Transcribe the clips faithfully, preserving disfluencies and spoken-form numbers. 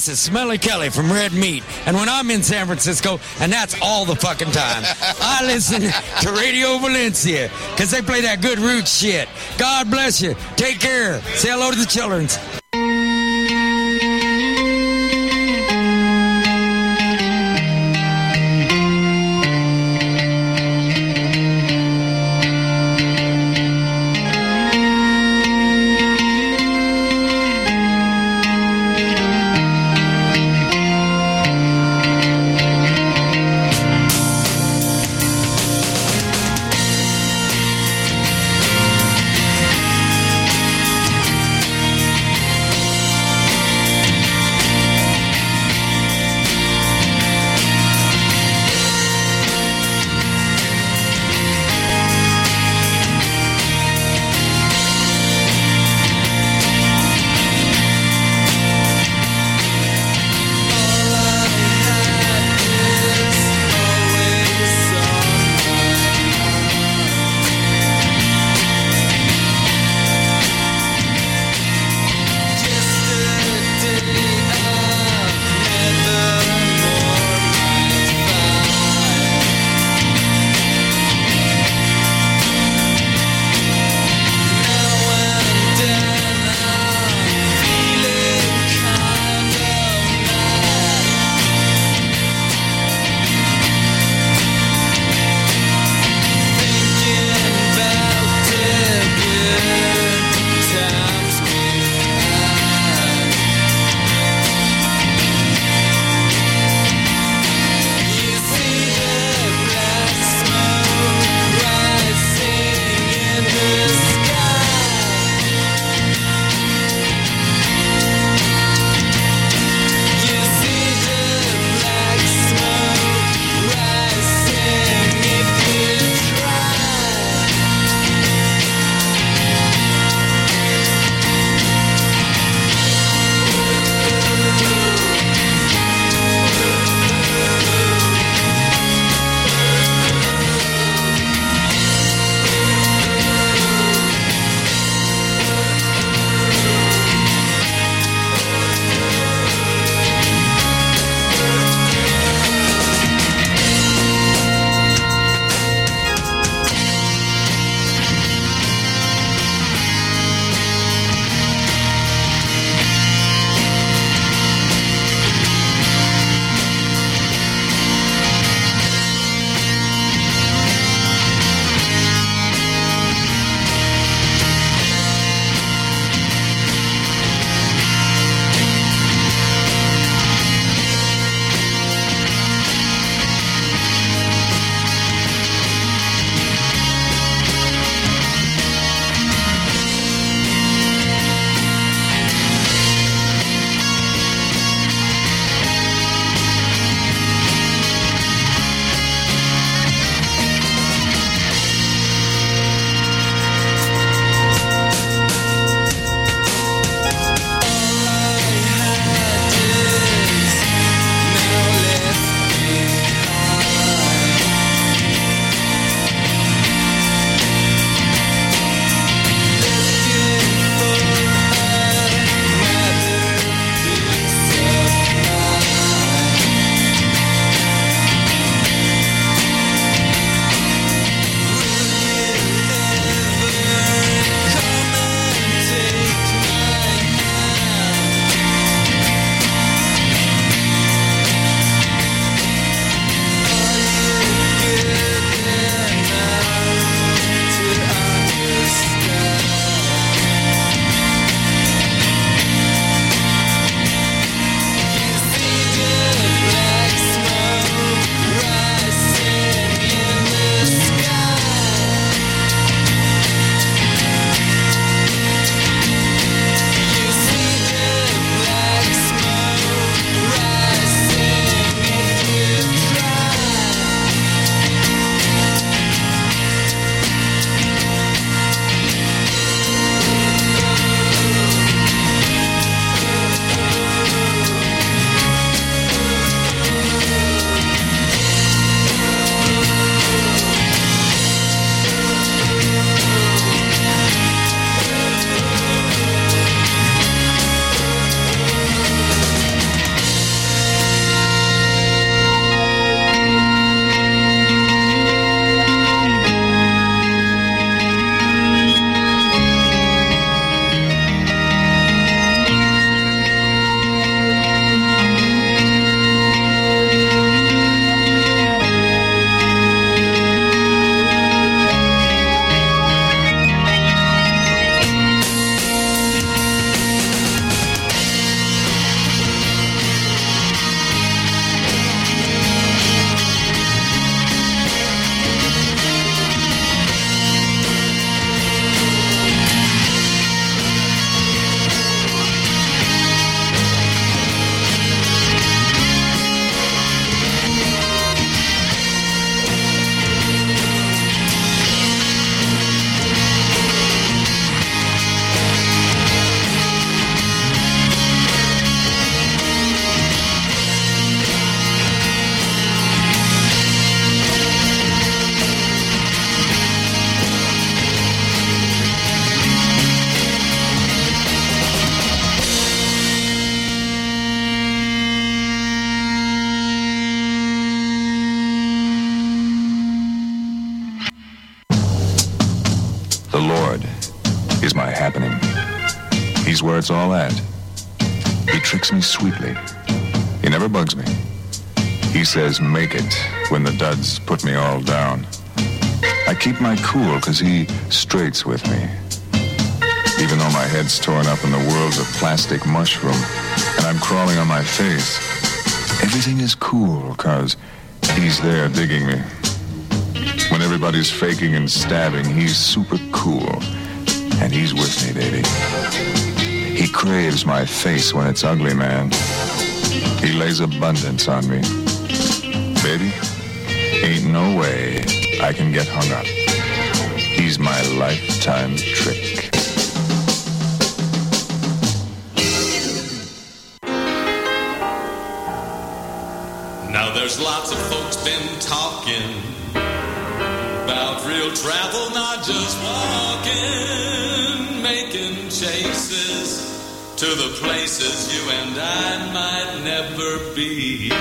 is Smelly Kelly from Red Meat. And when I'm in San Francisco, and that's all the fucking time, I listen to Radio Valencia because they play that good roots shit. God bless you. Take care. Say hello to the children. The Lord is my happening. He's where it's all at. He tricks me sweetly. He never bugs me. He says, make it, when the duds put me all down. I keep my cool because he straights with me. Even though my head's torn up and the world's a plastic mushroom and I'm crawling on my face, everything is cool because he's there digging me. When everybody's faking and stabbing, he's super cool. And he's with me, baby. He craves my face when it's ugly, man. He lays abundance on me. Baby, ain't no way I can get hung up. He's my lifetime trick. Now there's lots of folks been talking about real travel, not just walking, making chases to the places you and I might never be.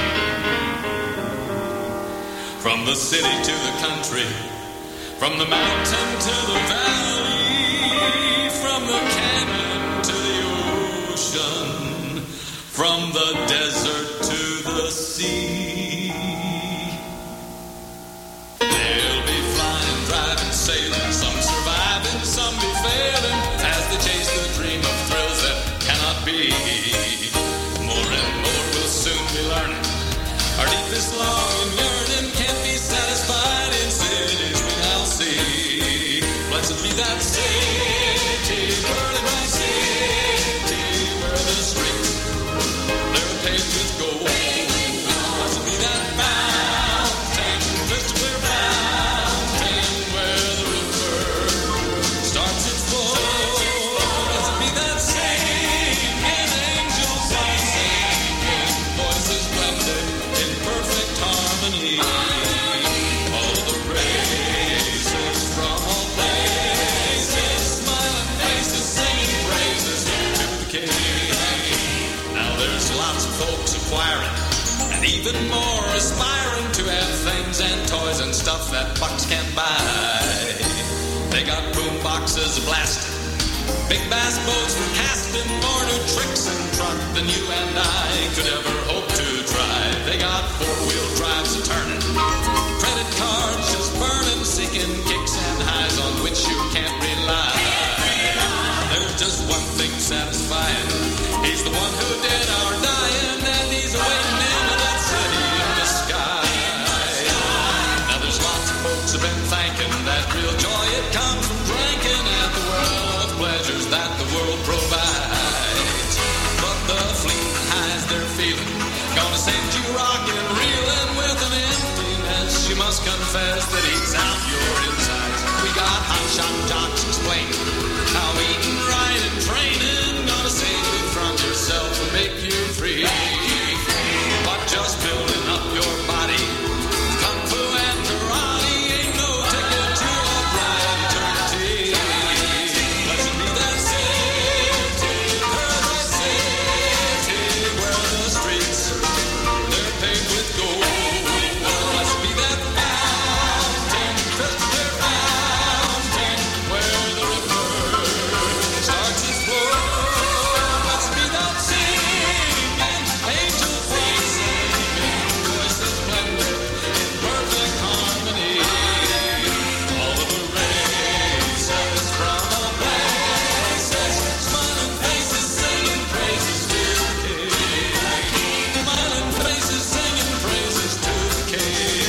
From the city to the country, from the mountain to the valley, from the canyon to the ocean, from the desert to the sea. They'll be flying, driving, sailing, some surviving, some be failing, as they chase the dream of thrills that cannot be. More and more will soon be learning. Our deepest longing, yearning can't be satisfied in cities we now see. Blessed be that city, pearly bright city, where the streets, they're paved with gold. Blessed be that fountain, crystal clear fountain, where the river starts its flow. Blessed be that singing, angels are singing, voices blended in perfect harmony. All the praises from all places, smiling faces singing praises to the King. Now there's lots of folks acquiring, and even more aspiring to have things and toys and stuff that bucks can't buy. They got boom boxes blasting, big bass boats for casting, more new tricks and truck than you and I could ever hope to try. They got four-wheel drives a turning, credit cards just burning, seeking kicks and highs on which you can't rely. There's just one thing satisfying. He's the one who did our dying, and he's waiting in that city in the sky. Now there's lots of folks have been thanking that real joy it comes from drinking at the world of pleasures that the world provides. But the fleeting highs they're feeling gonna send you rocking and reeling with an emptiness you must confess that eats out your insides. We got hot shot jocks explaining how eating right and training gonna save you from yourself and make you free. But just building up your body, kung fu and karate ain't no ticket to a bright eternity. Blessed be that city, paradise city, where the streets, they're paved with gold. Blessed be that fountain, crystal clear fountain, where the river starts its flow. Blessed be that singing, angel voice singing, voices blended in perfect harmony. All of the races from all places, smiling faces singing praises to the King. Smiling faces singing praises to the King.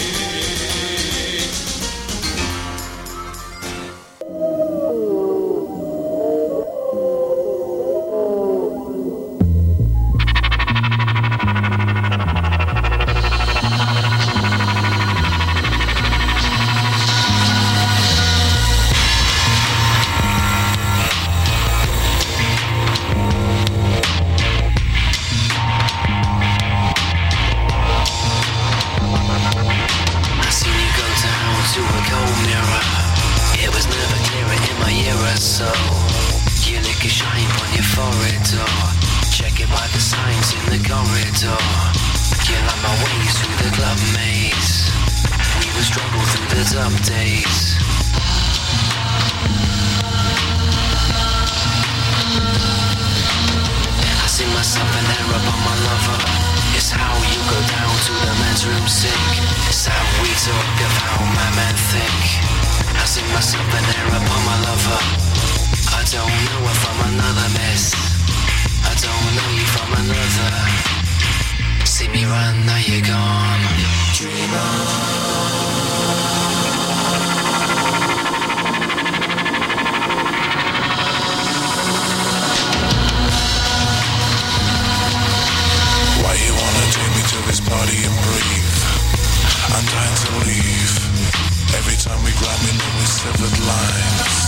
I seen you go down to a cold mirror. It was never clearer in my ear or so. You lick a shine on your forehead, or check it by the signs in the corridor. You like my ways through the club maze. We would struggle through the tough days. myself an error upon my lover. It's how you go down to the men's room sink. It's how we talk of how my men think. I see myself an error upon my lover. I don't know her from another miss. I don't know you from another. See me run, now you're gone. Dream on. Why you wanna take me to this party and breathe? I'm dying to leave. Every time we grab me, know we severed lines.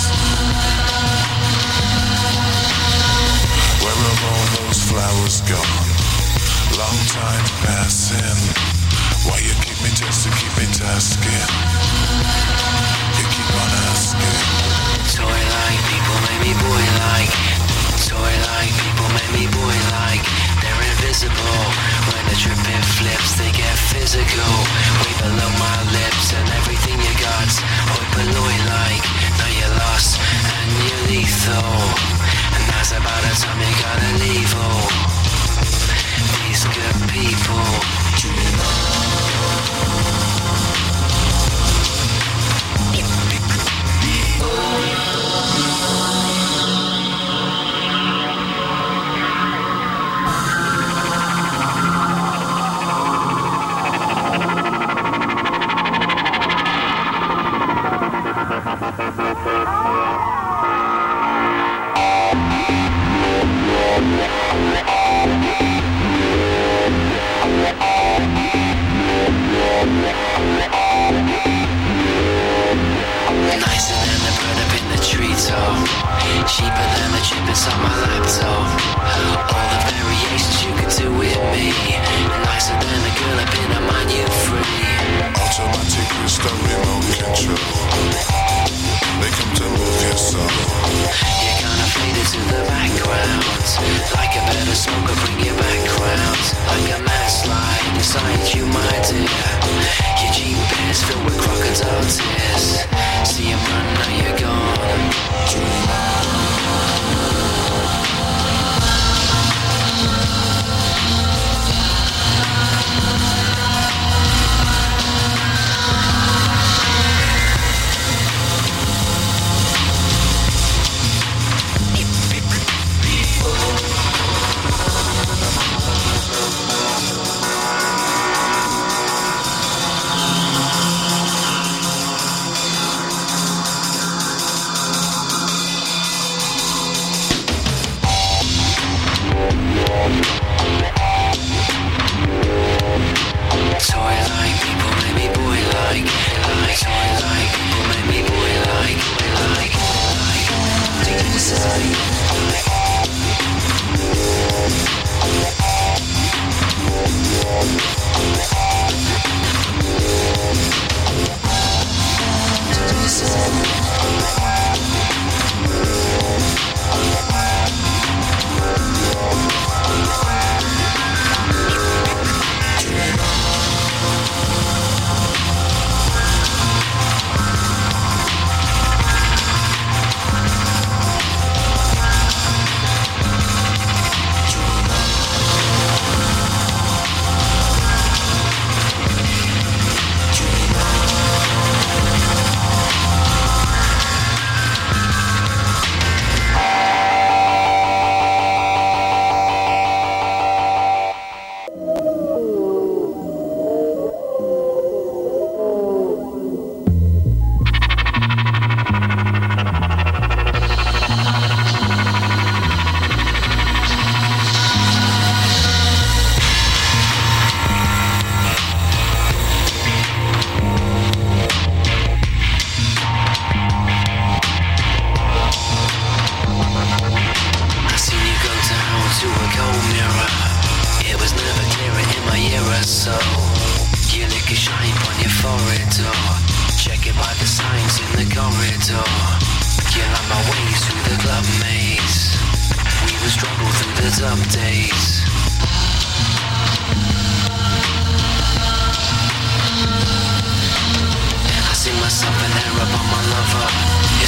Where have all those flowers gone? Long time passing. Why you keep me just to keep me tasking? You keep on asking. Toy like people make me boy like. Toy like people make me boy like. They're invisible. When the tripping flips, they get physical. Way below my lips and everything you got. Hoi polloi like. Now you're lost and you're lethal. And that's about the time you gotta leave. Oh, these good people. Dream nicer than the bird up in the treetop. Cheaper than the chip inside my laptop. All the variations you could do with me. Nicer than a girl up in a mind you free. Automatic crystal remote control. They come to move your soul. You're gonna fade into the background. Like a better smoker, bring your background. Like a mad slide inside you, my dear. Your Jeep is filled with crocodile tears. See him run, now you're gone. Dream on. Toy like people make me boy like. Like toy like people make me boy like. Like like do you say?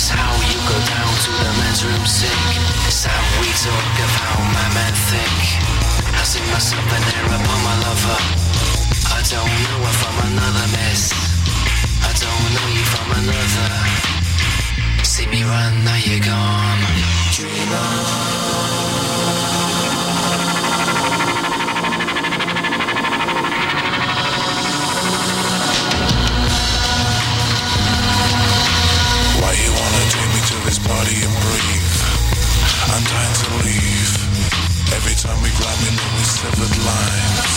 Room sink. It's how we talk of how my men think. forcing myself an air upon my lover. I don't know her from another miss. I don't know you from another. See me run, now you're gone. Dream on. Why you wanna take me to this party and breathe? I'm dying to leave. Every time we grind, we know we severed lines.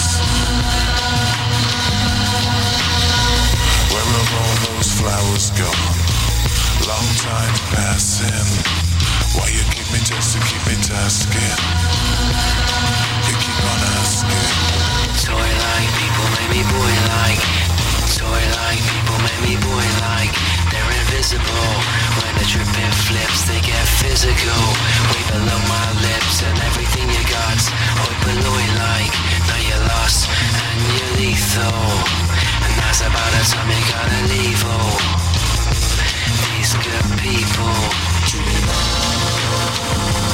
Where have all those flowers gone? Long time passing. Why you keep me just to keep me tasking? You keep on asking. Toy like people make me boy like. Toy like people make me boy like. They're invisible. When the tripping flips, they get physical. Way below my lips and everything you got. Hoi polloi like. Now you're lost and you're lethal. And that's about the time you gotta leave. Oh, these good people. Dream on.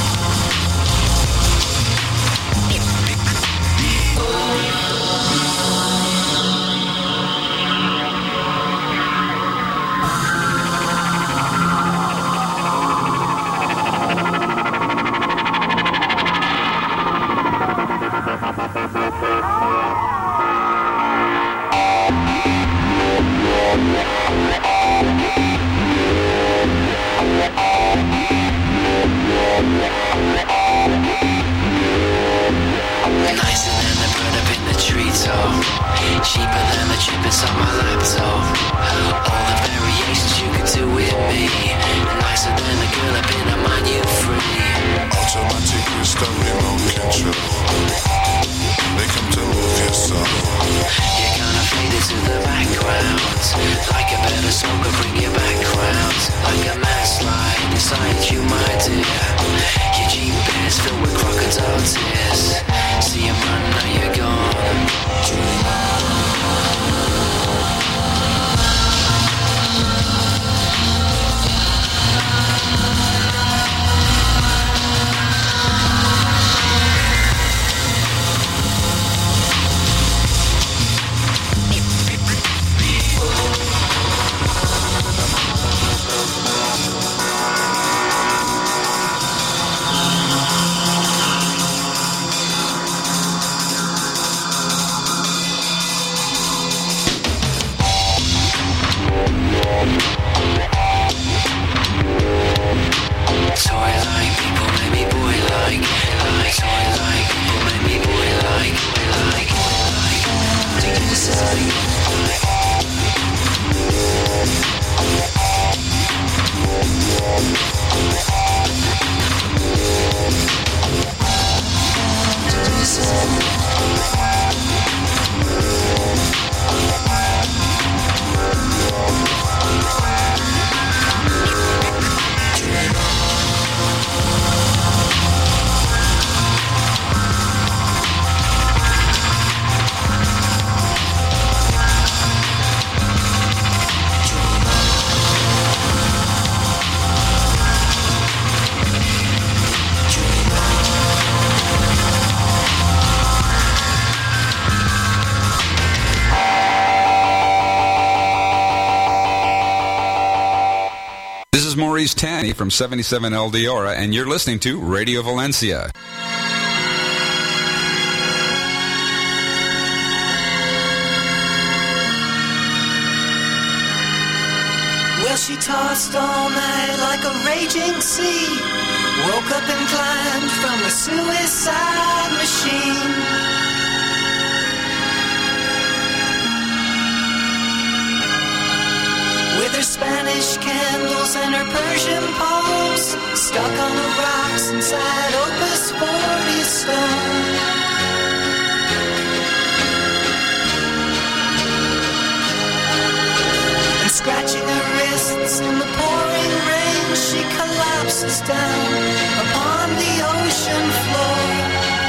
Nicer than the bird up in the treetop. Cheaper than the chip inside my laptop. All the variations you can do with me. Nicer than the girl up in a mind you free. Automatic crystal remote control. They come to move your soul. You're gonna fade into the background. Like a better song could bring you back round. Like a mad slide inside you, my dear. Your jean bears filled with crocodile tears. See him run, now you're gone. Dream on. Toy like people make me boy like. Like toy like people make me boy like. Like like take this like. Maurice Tanny from seventy-seven El Diora, and you're listening to Radio Valencia. Well, she tossed all night like a raging sea. Woke up and climbed from a suicide machine. With her Spanish candles and her Persian poems, stuck on the rocks inside Opus forty stone. And scratching her wrists in the pouring rain, she collapses down upon the ocean floor.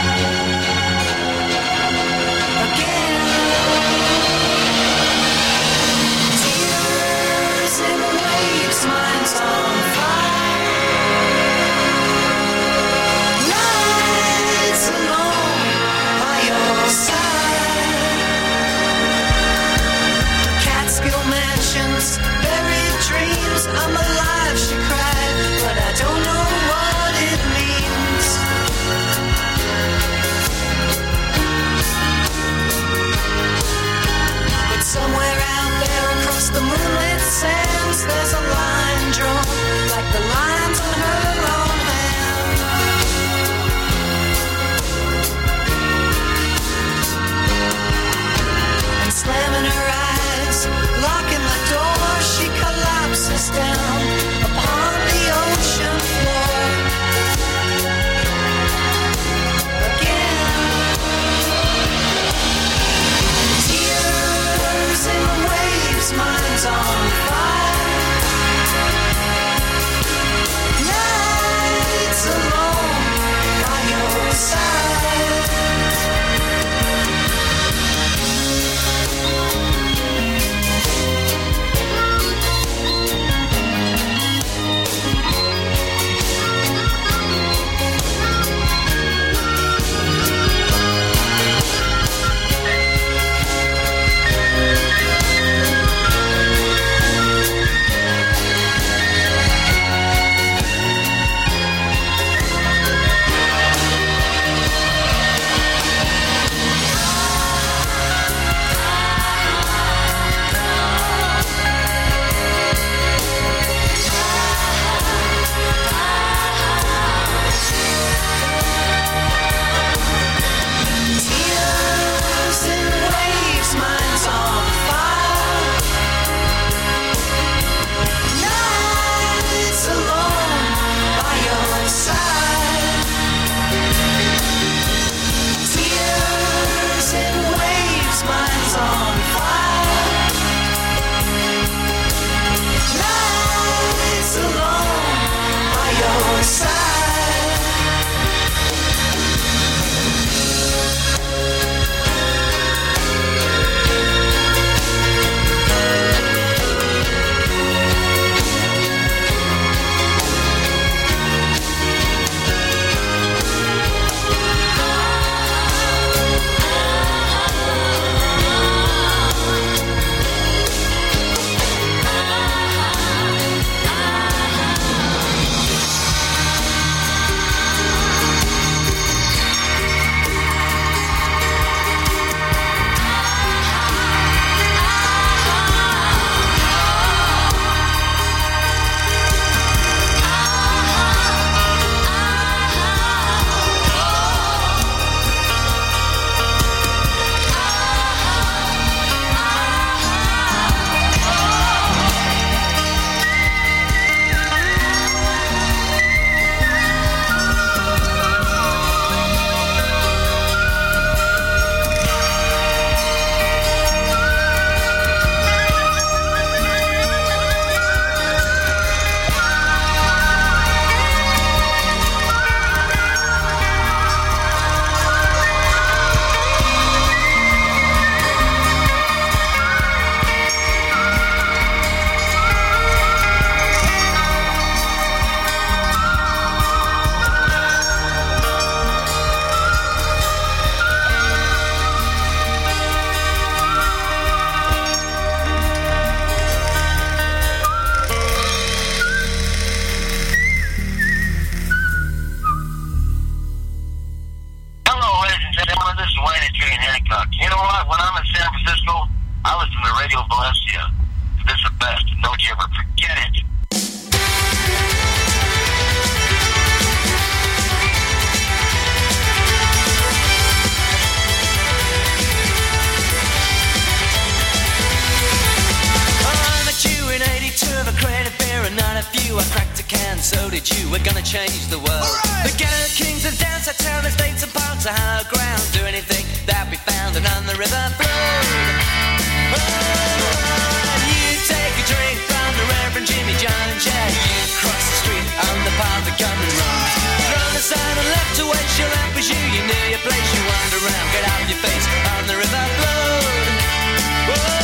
Mine's on fire. Lights alone just don't you ever forget it. Of a crate of beer and not a few. I cracked a can, so did you. We're gonna change the world. Right. The ghetto kings and dance, I tell the states and parts of higher ground. Do anything that we found and on the river flowed. Oh, you take a drink from the Reverend Jimmy Jones. Yeah, you cross the street on the path of common roads. Throw the sign and left to waste your lamp as you. You knew your place, you wander around. Get out your face on the river flowed. Whoa.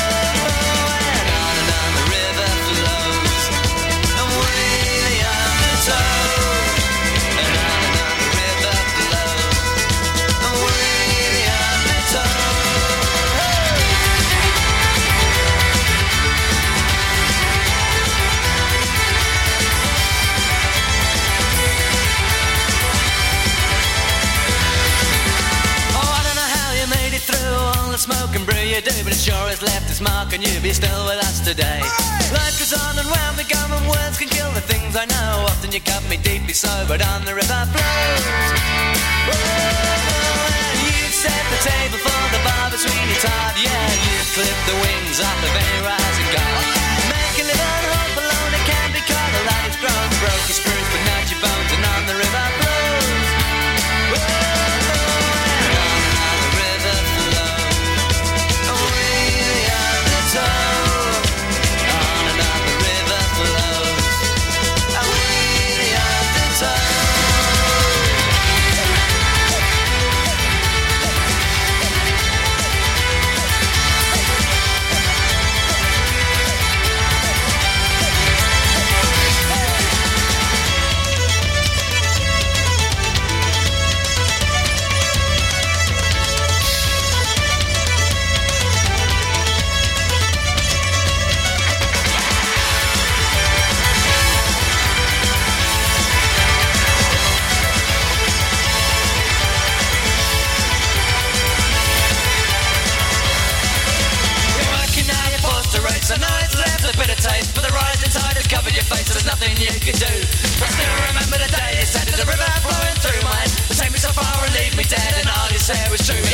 Smoke and brew you do, but it sure has left its mark on you. Be still with us today. Right. Life goes on and round me, common words can kill the things I know. Often you cut me deeply sobered on the river flows. Oh, you've set the table for the Barbara Sweeney Todd. Yeah, you've clipped the wings off of any rising god. Make a little hope alone, it can be caught. A lot has grown, broke your spirits, but not your bones, and on the river flows. Oh, but the rising tide has covered your face, so there's nothing you can do. I still remember the day you said there's a river flowing through mine. Take me so far and leave me dead, and all you said was true.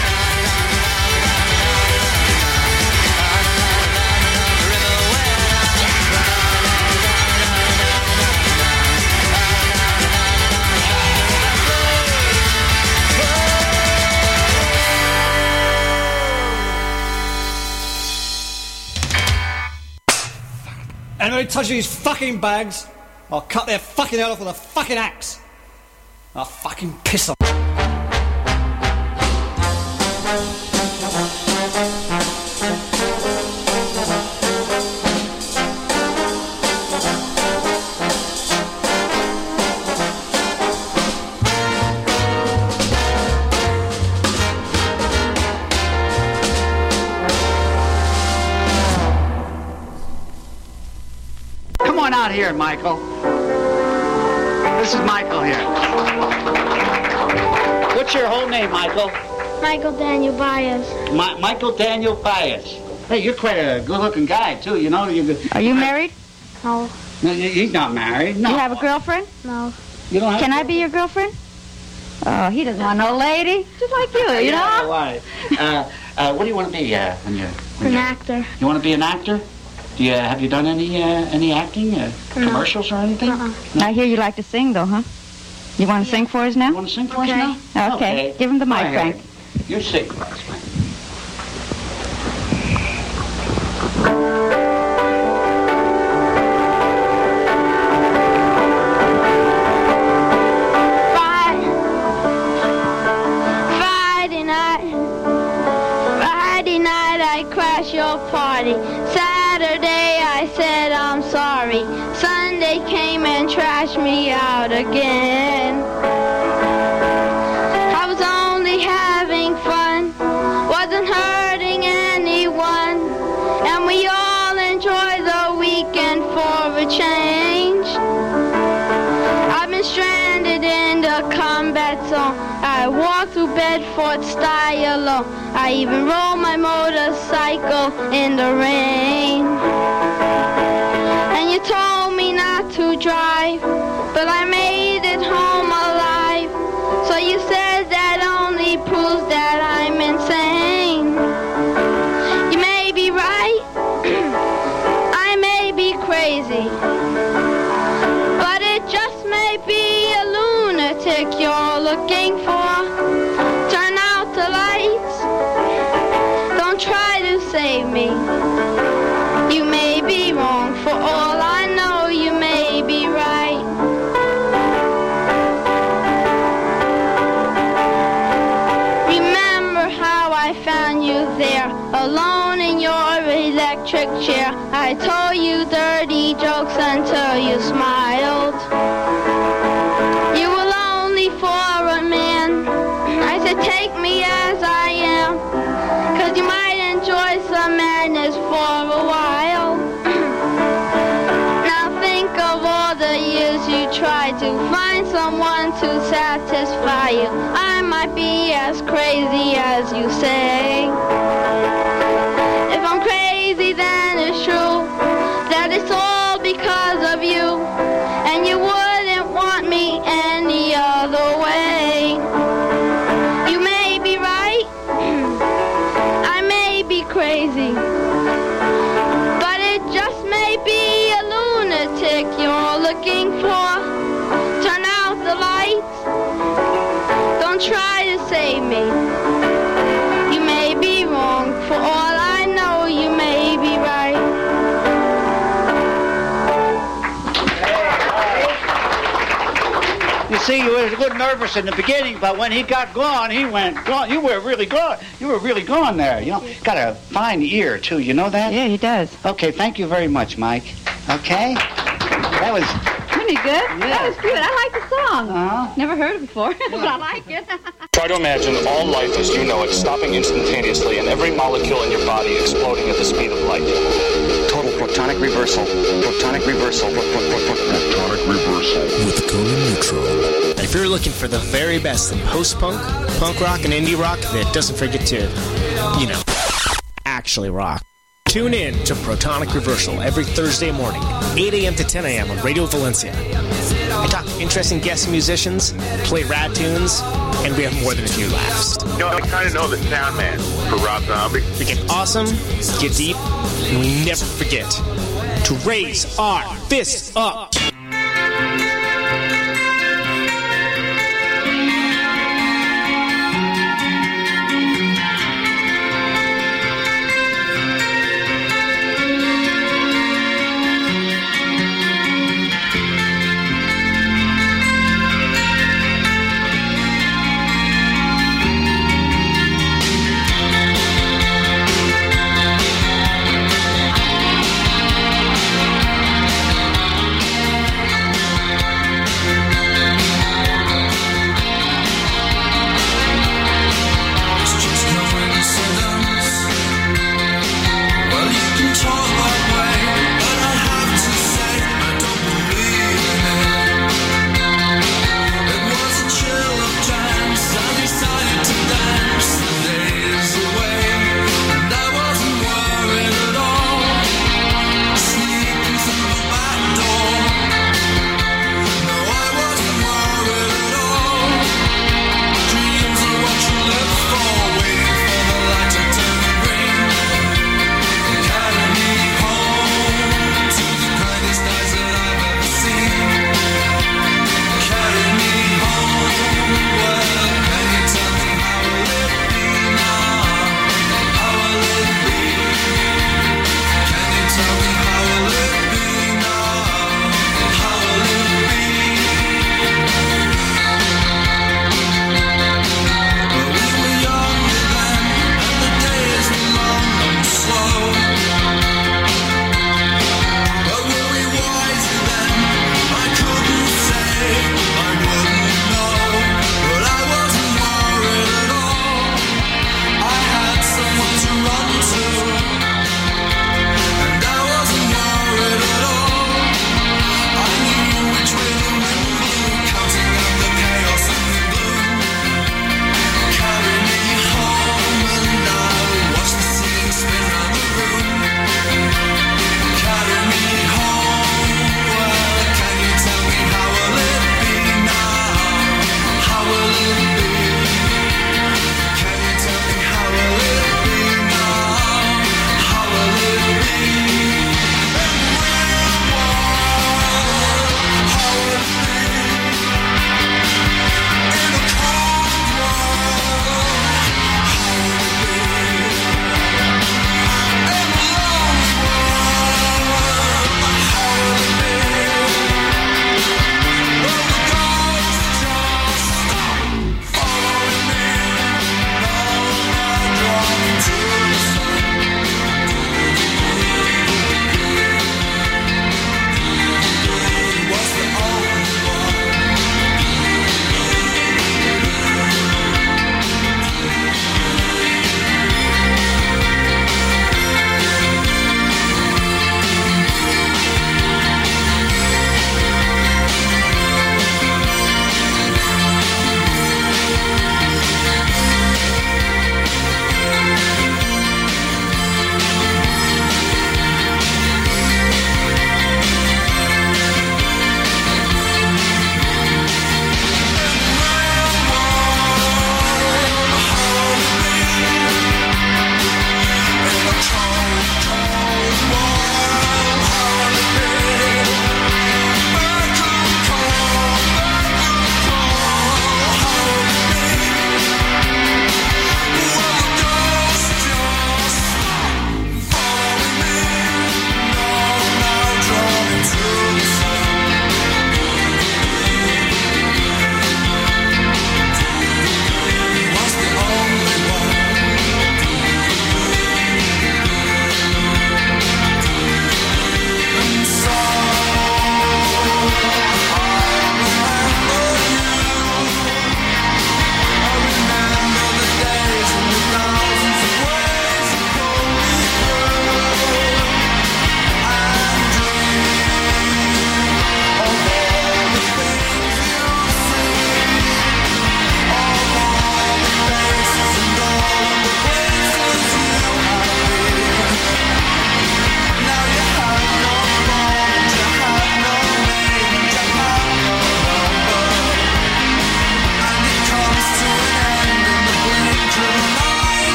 Anybody touching these fucking bags, I'll cut their fucking head off with a fucking axe. I'll fucking piss on. Out here, Michael. This is Michael here. What's your whole name, Michael? Michael Daniel Baez. My, Michael Daniel Baez. Hey, you're quite a good-looking guy, too. You know. You, Are you married? No. No, he's not married. No. You have a girlfriend? No. You don't have. Can I be your girlfriend? Oh, he doesn't want no lady. Just like you, you yeah, know. Why? uh, uh, what do you want to be uh, when you're? When An you're, actor. You want to be an actor? Do you, have you done any uh, any acting, uh, no. commercials or anything? Uh-uh. No? I hear you like to sing, though, huh? You want to yeah. sing for us now? You want to sing for okay. us now? Okay. okay. Give him the mic, Frank. You sing for us, Frank. Friday night, Friday night I crashed your party. Saturday I said I'm sorry. Sunday came and trashed me out again. I was only having fun, wasn't hurting anyone, and we all enjoy the weekend for a change. I've been stranded in the a combat zone. I walk through Bedford style alone. I even roll my motorcycle in the rain. And you told me not to drive, but I made it home alive. So you said that only proves that I'm insane. You may be right, I may be crazy, but it just may be a lunatic you're looking for. Turn out the lights, don't try to save me. You may be wrong, for all I know you may be right. Remember how I found you there, alone in your electric chair. I told you dirty jokes until you smiled. You were lonely for a man. I said take me as I am, 'cause you might enjoy some madness for a while. Now think of all the years you tried to find someone to satisfy you. I might be as crazy as you say. If I'm crazy, then it's true that it's all because of you, and you wouldn't want me any other way. You may be right, I may be crazy, but it just may be a lunatic you're looking for. Turn out the lights, don't try to save me. You may be wrong, for all I know you may be right. You see, you were a little nervous in the beginning, but when he got gone, he went gone. You were really gone. You were really gone there. You know, got a fine ear too. You know that? Yeah, he does. Okay, thank you very much, Mike. Okay, that was pretty good. Yeah. That was good. I like the song. Uh-huh. Never heard it before, but I like it. Try to imagine all life as you know it stopping instantaneously and every molecule in your body exploding at the speed of light. Total protonic reversal. Protonic reversal. Protonic reversal. With Conan Neutral. If you're looking for the very best in post-punk, punk rock, and indie rock that doesn't forget to, you know, actually rock, tune in to Protonic Reversal every Thursday morning, eight a.m. to ten a.m. on Radio Valencia. I talk to interesting guest musicians, play rad tunes, and we have more than a few laughs. You know, I kind of know the sound man for Rob Zombie. We get awesome, get deep, and we never forget to raise our fists up.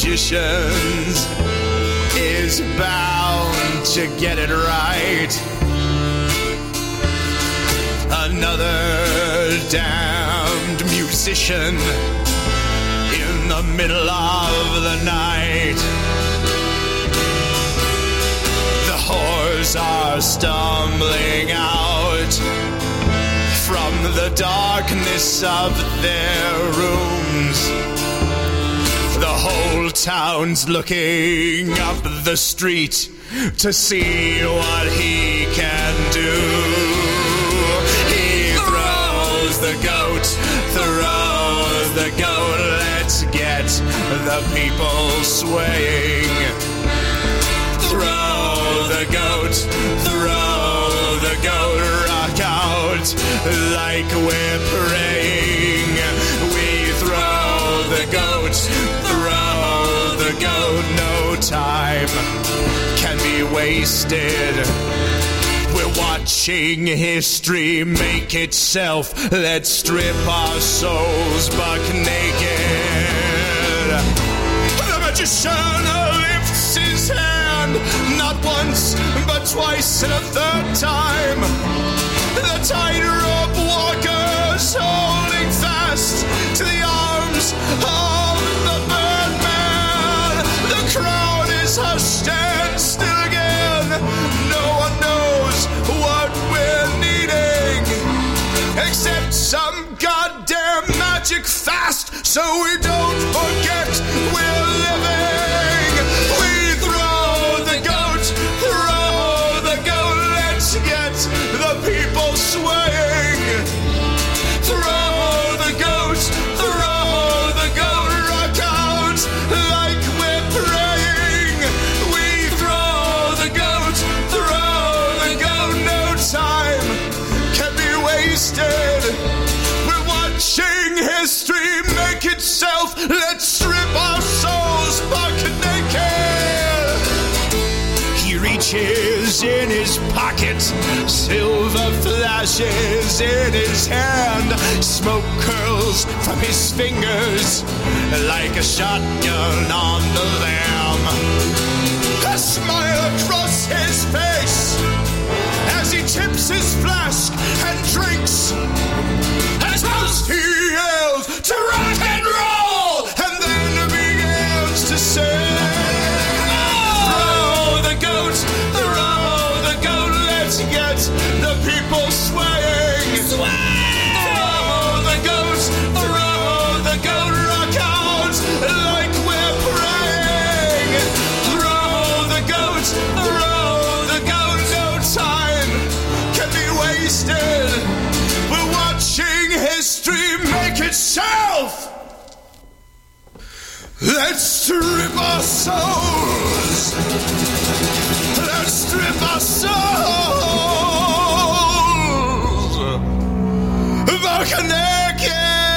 magicians is bound to get it right. Another damned musician in the middle of the night. The whores are stumbling out from the darkness of their rooms. The whole town's looking up the street to see what he can do. He throws the goat, throws the goat. Let's get the people swaying. Throw the goat, throw the goat, rock out like we're praying. We throw the goat, throw the goat. No time can be wasted. We're watching history make itself. Let's strip our souls buck naked. The magician lifts his hand, not once, but twice and a third time. The tightrope walkers holding fast to the arms of the Birdman. The crowd is hushed and still again. No one knows what we're needing, except some goddamn magic fast, so we don't forget we're living. We throw the goat, throw the goat. Let's get the people swaying. Throw the goat, throw the goat. Rock out like we're praying. We throw the goat, throw the goat. No time can be wasted. We're watching history make itself. Let's strip our souls buck naked. He reaches in his pocket, silver flashes in his hand, smoke curls from his fingers like a shotgun on the lamb. A smile across his face as he tips his flask and drinks. As toast he yells to rock and roll, and then begins to say, throw the goat, throw the goat. Let's get the people swaying. Throw the goat, throw the goat. Rock out like we're praying. Throw the goat, throw the goat. No time can be wasted. We're watching history make itself. Let's strip our souls. Let's strip our souls. Buck naked.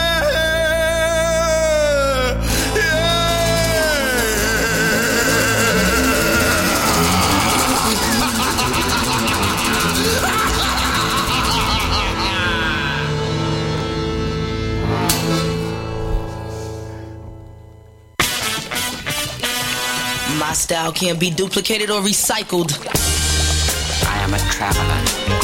My style can't be duplicated or recycled. I am a traveler,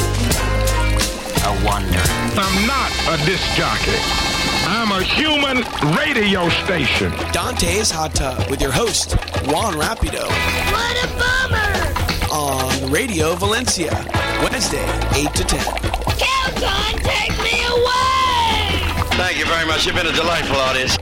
a wanderer. I'm not a disc jockey. I'm a human radio station. Dante's Hot Tub with your host, Juan Rapido. What a bummer! On Radio Valencia, Wednesday, eight to ten. Kelton, take me away! Thank you very much. You've been a delightful audience.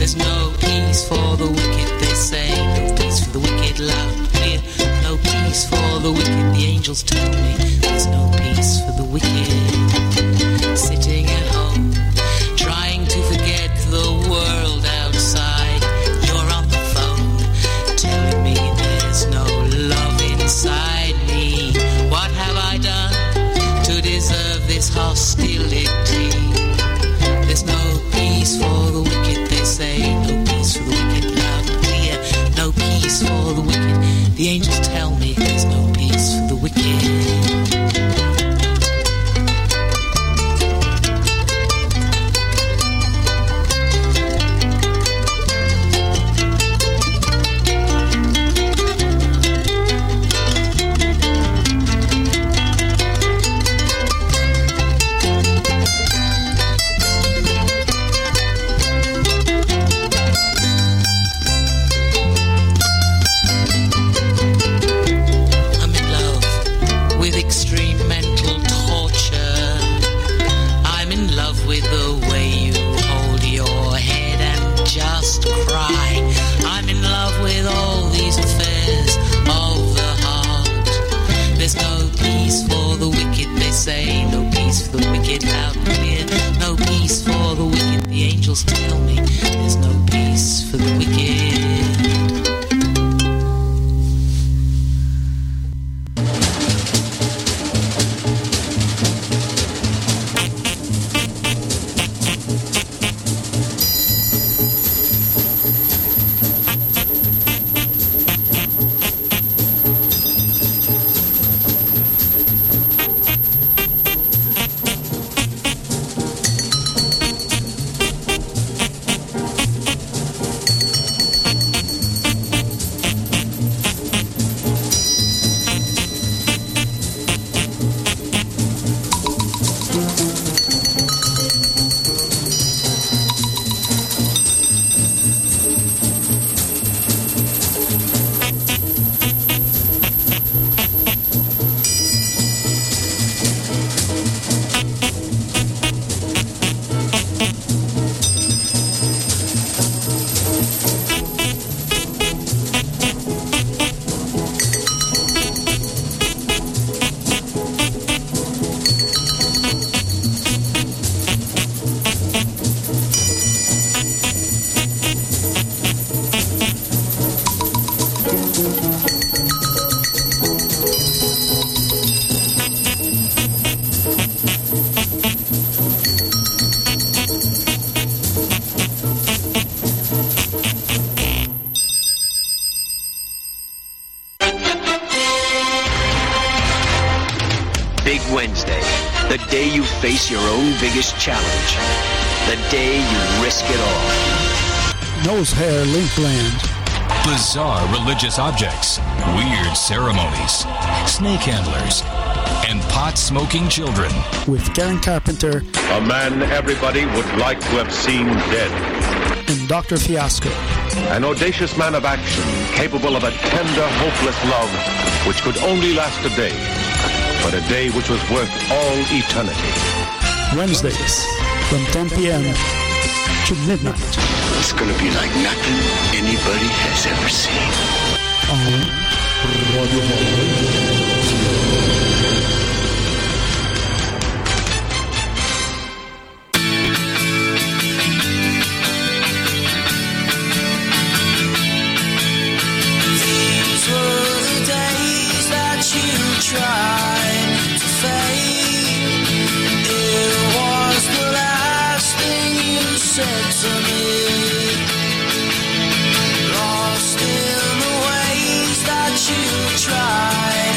There's no peace for the wicked, they say. No peace for the wicked, loud and clear. No peace for the wicked, the angels tell me. There's no peace for the wicked. Sitting at home, trying to forget the world outside. You're on the phone, telling me there's no love inside me. What have I done to deserve this hostility? There's no peace for the wicked, they say. No peace for the wicked, loud and clear. No peace for the wicked. The angels tell me there's no peace for the wicked. Face your own biggest challenge. The day you risk it all. Nose hair Linkland. Bizarre religious objects, weird ceremonies, snake handlers, and pot-smoking children. With Karen Carpenter. A man everybody would like to have seen dead. And Doctor Fiasco. An audacious man of action, capable of a tender, hopeless love, which could only last a day. But a day which was worth all eternity. Wednesdays from ten p.m. to midnight. It's going to be like nothing anybody has ever seen. On Radio These were the days that you tried to fade. Said to me, lost in the ways that you tried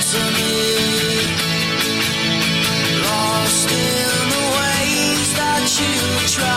Lost in the ways that you try.